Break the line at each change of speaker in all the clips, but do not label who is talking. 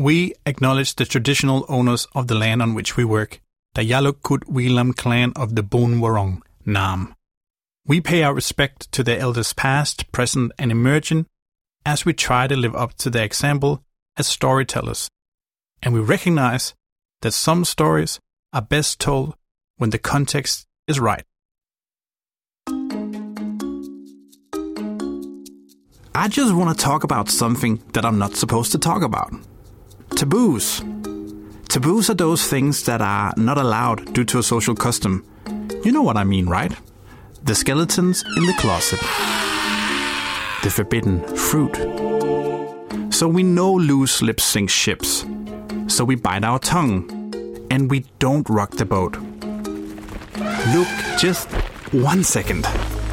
We acknowledge the traditional owners of the land on which we work, the Yalukut Weelam clan of the Boon Wurrung, Naarm. We pay our respect to their elders past, present, and emerging as we try to live up to their example as storytellers. And we recognize that some stories are best told when the context is right. I just want to talk about something that I'm not supposed to talk about. Taboos. Taboos are those things that are not allowed due to a social custom. You know what I mean, right? The skeletons in the closet. The forbidden fruit. So we know loose lips sink ships. So we bite our tongue. And we don't rock the boat. Look, just 1 second.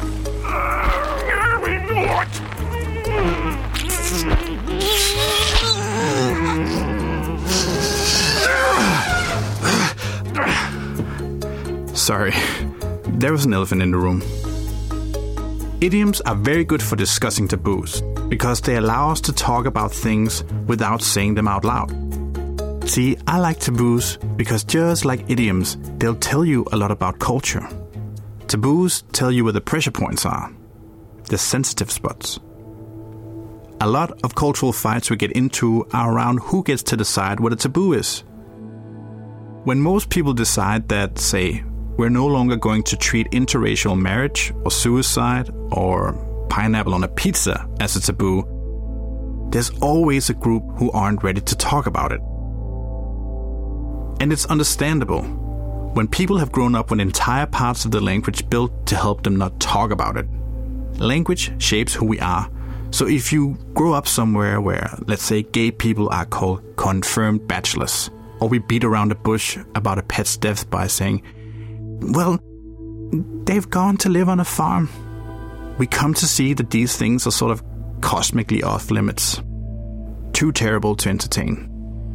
Sorry, there was an elephant in the room. Idioms are very good for discussing taboos because they allow us to talk about things without saying them out loud. See, I like taboos because just like idioms, they'll tell you a lot about culture. Taboos tell you where the pressure points are, the sensitive spots. A lot of cultural fights we get into are around who gets to decide what a taboo is. When most people decide that, say, we're no longer going to treat interracial marriage or suicide or pineapple on a pizza as a taboo, there's always a group who aren't ready to talk about it. And it's understandable when people have grown up with entire parts of the language built to help them not talk about it. Language shapes who we are. So if you grow up somewhere where, let's say, gay people are called confirmed bachelors, or we beat around the bush about a pet's death by saying, well, they've gone to live on a farm, we come to see that these things are sort of cosmically off limits. Too terrible to entertain.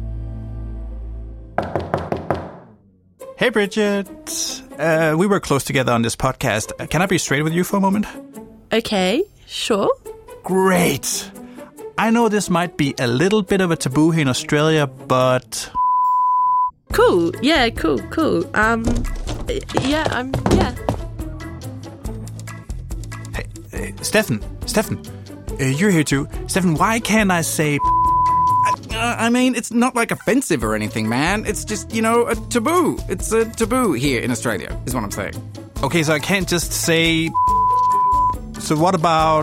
Hey, Bridget. We work close together on this podcast. Can I be straight with you for a moment?
Okay, sure.
Great. I know this might be a little bit of a taboo here in Australia, but...
Cool. Yeah, cool. Yeah.
Hey, Stefan, you're here too. Stefan, why can't I say...
I mean, it's not like offensive or anything, man. It's just, a taboo. It's a taboo here in Australia, is what I'm saying.
Okay, so I can't just say... So what about...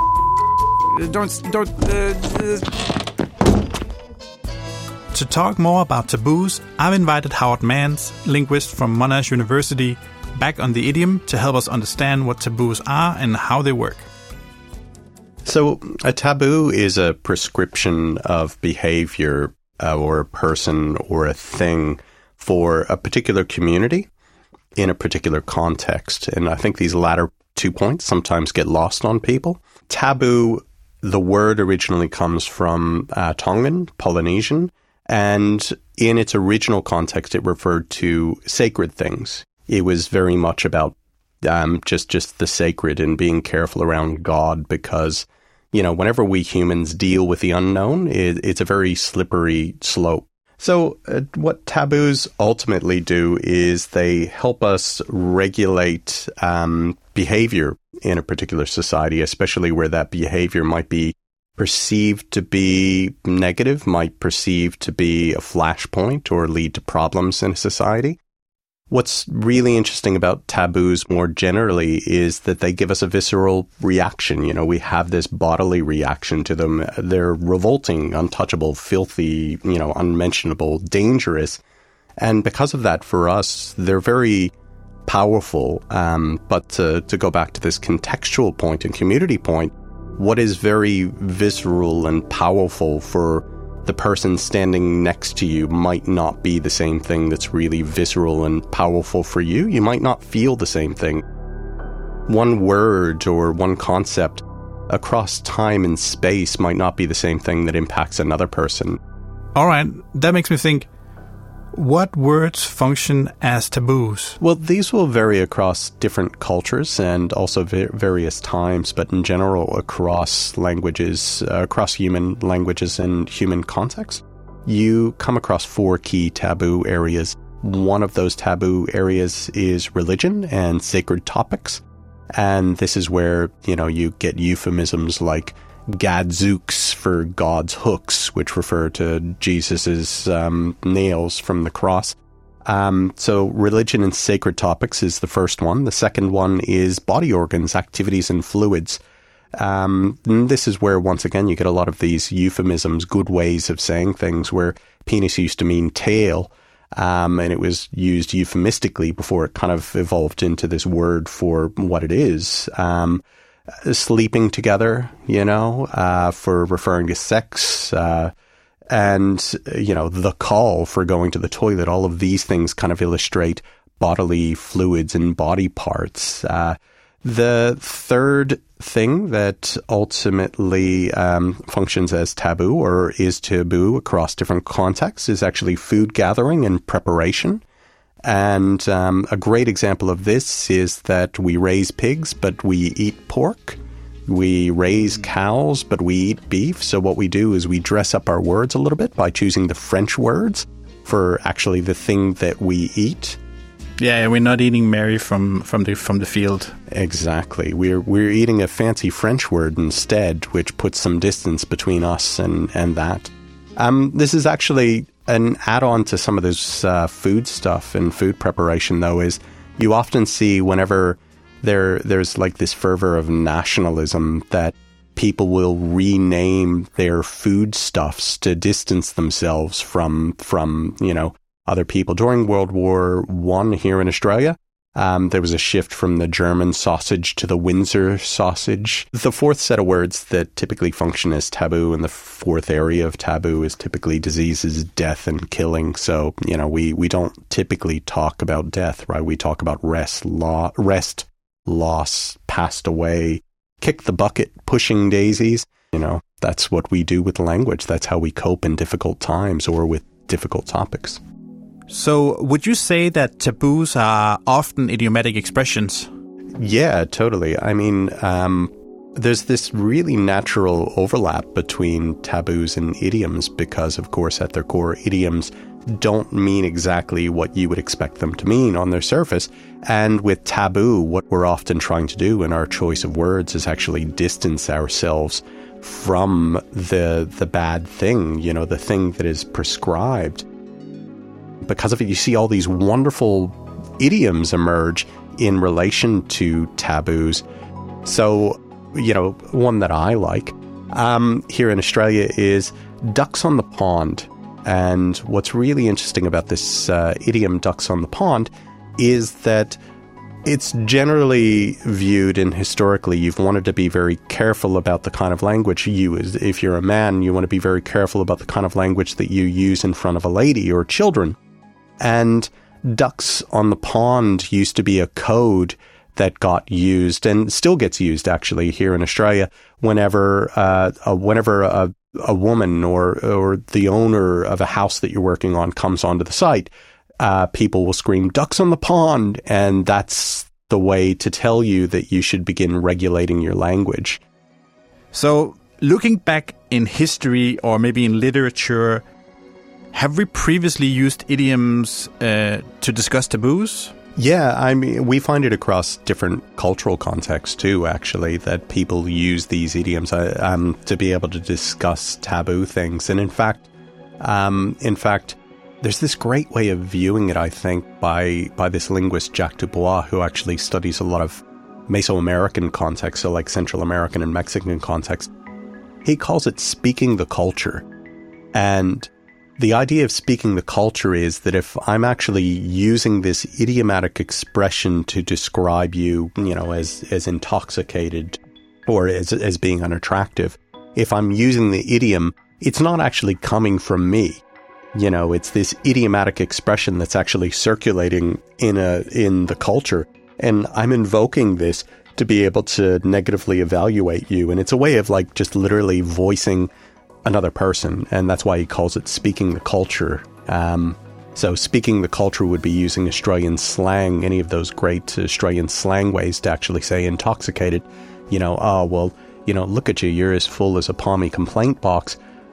To talk more about taboos, I've invited Howard Mans, linguist from Monash University, back on the idiom to help us understand what taboos are and how they work.
So a taboo is a prescription of behavior or a person or a thing for a particular community in a particular context. And I think these latter 2 points sometimes get lost on people. Taboo, the word originally comes from Tongan, Polynesian, and in its original context, it referred to sacred things. It was very much about just the sacred and being careful around God because, whenever we humans deal with the unknown, it's a very slippery slope. So what taboos ultimately do is they help us regulate behavior in a particular society, especially where that behavior might be perceived to be negative, might perceive to be a flashpoint or lead to problems in a society. What's really interesting about taboos more generally is that they give us a visceral reaction. We have this bodily reaction to them. They're revolting, untouchable, filthy, unmentionable, dangerous. And because of that, for us, they're very powerful. But to go back to this contextual point and community point, what is very visceral and powerful for the person standing next to you might not be the same thing that's really visceral and powerful for you. You might not feel the same thing. One word or one concept across time and space might not be the same thing that impacts another person.
All right, that makes me think, what words function as taboos?
Well, these will vary across different cultures and also various times, but in general across languages, across human languages and human contexts. you come across 4 key taboo areas. One of those taboo areas is religion and sacred topics. And this is where, you get euphemisms like gadzooks for God's hooks, which refer to Jesus's nails from the cross. So religion and sacred topics is the first one. The second one is body organs, activities, and fluids. This is where, once again, you get a lot of these euphemisms, good ways of saying things, where penis used to mean tail, and it was used euphemistically before it kind of evolved into this word for what it is. Sleeping together, for referring to sex, and, the call for going to the toilet. All of these things kind of illustrate bodily fluids and body parts. The third thing that ultimately functions as taboo or is taboo across different contexts is actually food gathering and preparation. And a great example of this is that we raise pigs, but we eat pork. We raise cows, but we eat beef. So what we do is we dress up our words a little bit by choosing the French words for actually the thing that we eat.
Yeah, we're not eating Mary from the field. Exactly.
We're eating a fancy French word instead, which puts some distance between us and that. This is actually an add-on to some of this food stuff and food preparation, though, is you often see whenever there's like this fervor of nationalism that people will rename their foodstuffs to distance themselves from other people. During World War I here in Australia, there was a shift from the German sausage to the Windsor sausage. The fourth set of words that typically function as taboo, and the fourth area of taboo is typically diseases, death, and killing. So, we don't typically talk about death, right? We talk about rest, loss, passed away, kick the bucket, pushing daisies. That's what we do with language. That's how we cope in difficult times or with difficult topics.
So would you say that taboos are often idiomatic expressions?
Yeah, totally. I mean, there's this really natural overlap between taboos and idioms because, of course, at their core, idioms don't mean exactly what you would expect them to mean on their surface. And with taboo, what we're often trying to do in our choice of words is actually distance ourselves from the bad thing, the thing that is prescribed. Because of it, you see all these wonderful idioms emerge in relation to taboos. So, one that I like here in Australia is ducks on the pond. And what's really interesting about this idiom, ducks on the pond, is that it's generally viewed, and historically you've wanted to be very careful about the kind of language you use. If you're a man, you want to be very careful about the kind of language that you use in front of a lady or children. And ducks on the pond used to be a code that got used and still gets used actually here in Australia whenever a woman or the owner of a house that you're working on comes onto the site. People will scream, "Ducks on the pond," and that's the way to tell you that you should begin regulating your language.
So, looking back in history or maybe in literature, have we previously used idioms to discuss taboos?
Yeah, I mean, we find it across different cultural contexts too, actually, that people use these idioms to be able to discuss taboo things. And in fact, there's this great way of viewing it, I think, by this linguist, Jacques Dubois, who actually studies a lot of Mesoamerican context, so like Central American and Mexican context. He calls it speaking the culture. And the idea of speaking the culture is that if I'm actually using this idiomatic expression to describe you, as intoxicated or as being unattractive, if I'm using the idiom, it's not actually coming from me. It's this idiomatic expression that's actually circulating in the culture. And I'm invoking this to be able to negatively evaluate you. And it's a way of like just literally voicing another person, and that's why he calls it speaking the culture. So speaking the culture would be using Australian slang, any of those great Australian slang ways to actually say intoxicated. Look at you, you're as full as a palmy complaint box.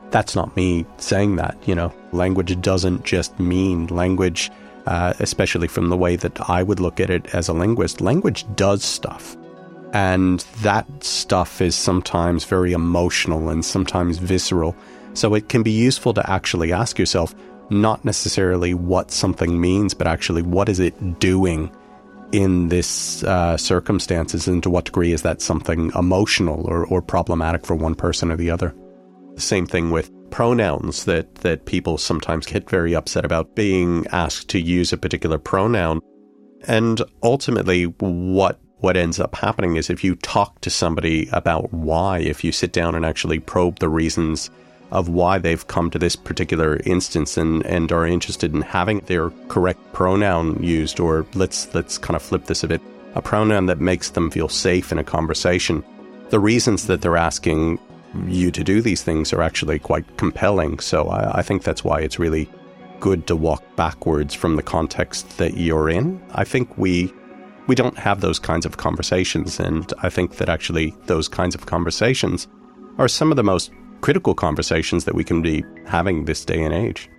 That's not me saying that, Language doesn't just mean language, especially from the way that I would look at it as a linguist. Language does stuff. And that stuff is sometimes very emotional and sometimes visceral. So it can be useful to actually ask yourself, not necessarily what something means, but actually what is it doing in this circumstances, and to what degree is that something emotional or problematic for one person or the other. The same thing with pronouns, that people sometimes get very upset about being asked to use a particular pronoun. And ultimately, what ends up happening is if you talk to somebody about why, if you sit down and actually probe the reasons of why they've come to this particular instance and are interested in having their correct pronoun used, or let's kind of flip this a bit, a pronoun that makes them feel safe in a conversation, the reasons that they're asking you to do these things are actually quite compelling. So I think that's why it's really good to walk backwards from the context that you're in. I think we don't have those kinds of conversations, and I think that actually those kinds of conversations are some of the most critical conversations that we can be having this day and age.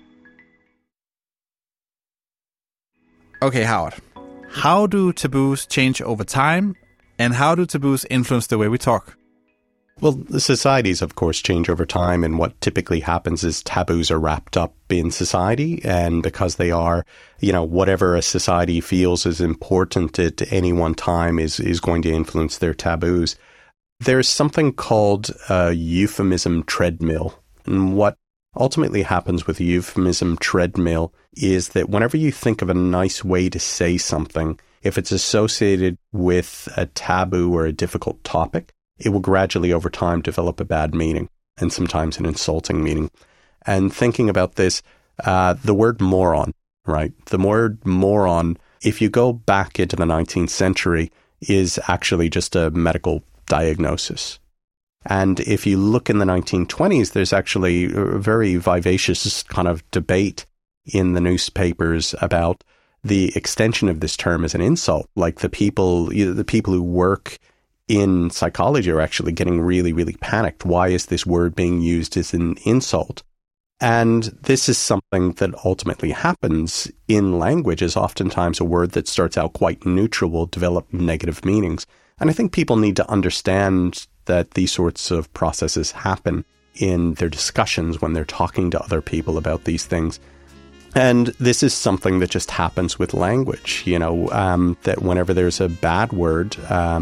Okay, Howard. How do taboos change over time, and how do taboos influence the way we talk?
Well, the societies, of course, change over time, and what typically happens is taboos are wrapped up in society, and because they are, whatever a society feels is important at any one time is going to influence their taboos. There's something called a euphemism treadmill, and what ultimately happens with a euphemism treadmill is that whenever you think of a nice way to say something, if it's associated with a taboo or a difficult topic, it will gradually over time develop a bad meaning, and sometimes an insulting meaning. And thinking about this, the word moron, right? The word moron, if you go back into the 19th century, is actually just a medical diagnosis. And if you look in the 1920s, there's actually a very vivacious kind of debate in the newspapers about the extension of this term as an insult. Like the people who work in psychology are actually getting really, really panicked. Why is this word being used as an insult? And this is something that ultimately happens in language, is oftentimes a word that starts out quite neutral will develop negative meanings. And I think people need to understand that these sorts of processes happen in their discussions when they're talking to other people about these things. And this is something that just happens with language, that whenever there's a bad word,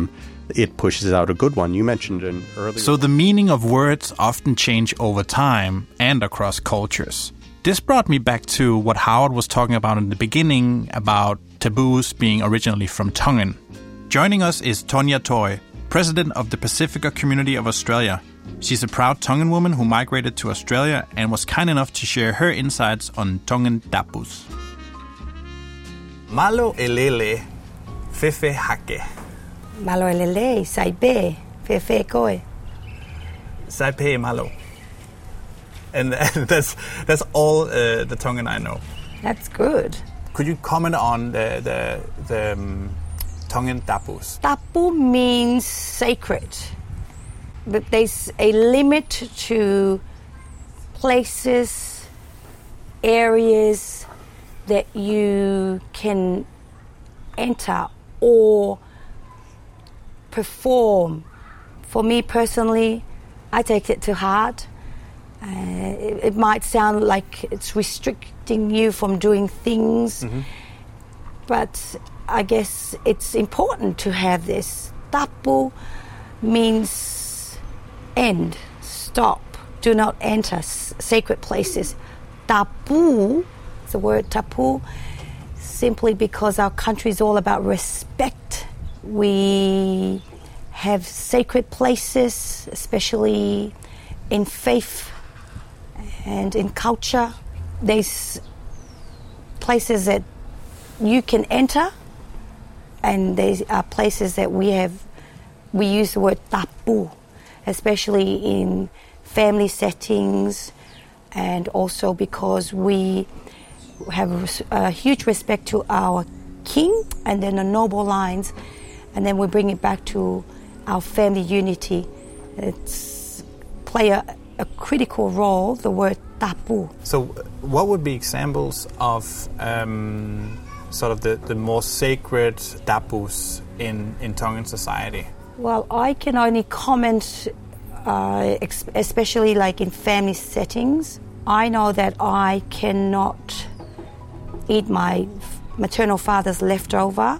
it pushes out a good one. You mentioned an earlier...
So the meaning of words often change over time and across cultures. This brought me back to what Howard was talking about in the beginning about taboos being originally from Tongan. Joining us is Tonya Toi, president of the Pacifica Community of Australia. She's a proud Tongan woman who migrated to Australia and was kind enough to share her insights on Tongan taboos.
Malo elele, fefe hake.
Malo elele, saipe, fefe koe.
Saipe malo. And that's all the Tongan I know.
That's good.
Could you comment on the Tongan taboos?
Tapu means sacred. But there's a limit to places, areas that you can enter or perform. For me personally, I take it to heart. It might sound like it's restricting you from doing things, but I guess it's important to have this. Tapu means end, stop, do not enter sacred places. Tapu, the word tapu, simply because our country is all about respect. We have sacred places, especially in faith and in culture. There's places that you can enter, and there are places that we use the word tapu, especially in family settings, and also because we have a huge respect to our king and then the noble lines, and then we bring it back to our family unity. It's play a critical role, the word tapu.
So what would be examples of sort of the more sacred tabus in Tongan society?
Well, I can only comment, especially like in family settings. I know that I cannot eat my maternal father's leftover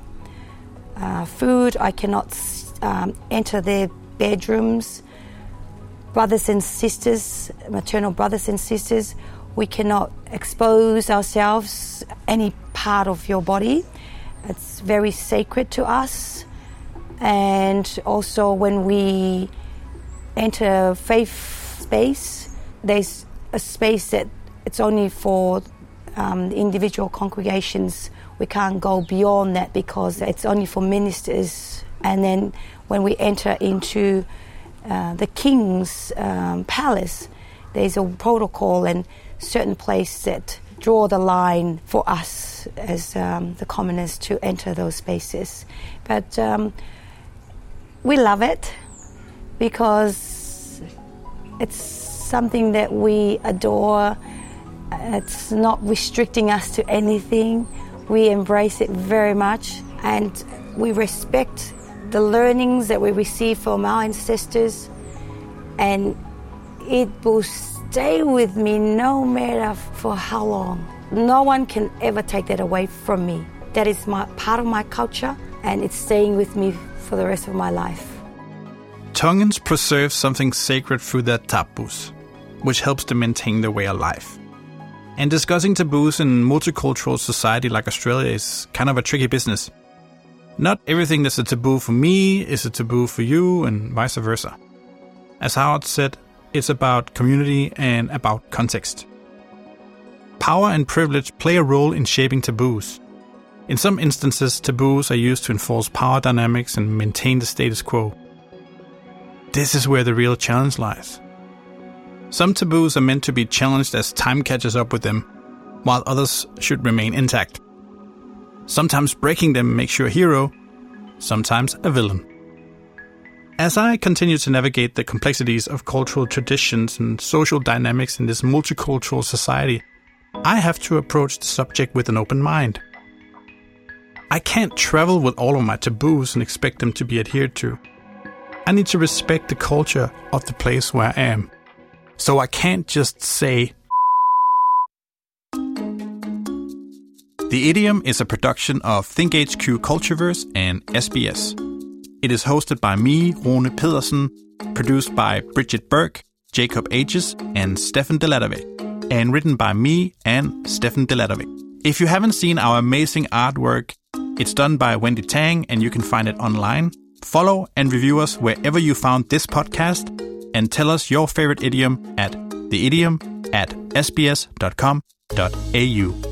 food. I cannot enter their bedrooms. Brothers and sisters, maternal brothers and sisters, we cannot expose ourselves, any part of your body. It's very sacred to us. And also when we enter faith space, there's a space that it's only for individual congregations. We can't go beyond that because it's only for ministers. And then when we enter into the king's palace, there's a protocol and certain place that draw the line for us as the commoners to enter those spaces. But we love it because it's something that we adore. It's not restricting us to anything. We embrace it very much, and we respect the learnings that we receive from our ancestors, and it will stay with me no matter for how long. No one can ever take that away from me. That is part of my culture, and it's staying with me for the rest of my life.
Tongans preserve something sacred through their tabus, which helps to maintain their way of life. And discussing taboos in multicultural society like Australia is kind of a tricky business. Not everything that's a taboo for me is a taboo for you, and vice versa. As Howard said, it's about community and about context. Power and privilege play a role in shaping taboos. In some instances, taboos are used to enforce power dynamics and maintain the status quo. This is where the real challenge lies. Some taboos are meant to be challenged as time catches up with them, while others should remain intact. Sometimes breaking them makes you a hero, sometimes a villain. As I continue to navigate the complexities of cultural traditions and social dynamics in this multicultural society, I have to approach the subject with an open mind. I can't travel with all of my taboos and expect them to be adhered to. I need to respect the culture of the place where I am. So I can't just say. The Idiom is a production of ThinkHQ Cultureverse and SBS. It is hosted by me, Rune Pedersen, produced by Bridget Burke, Jacob Aegis, and Stefan Delatavik, and written by me and Stefan Delatavik. If you haven't seen our amazing artwork, it's done by Wendy Tang, and you can find it online. Follow and review us wherever you found this podcast, and tell us your favorite idiom at theidiom@sbs.com.au.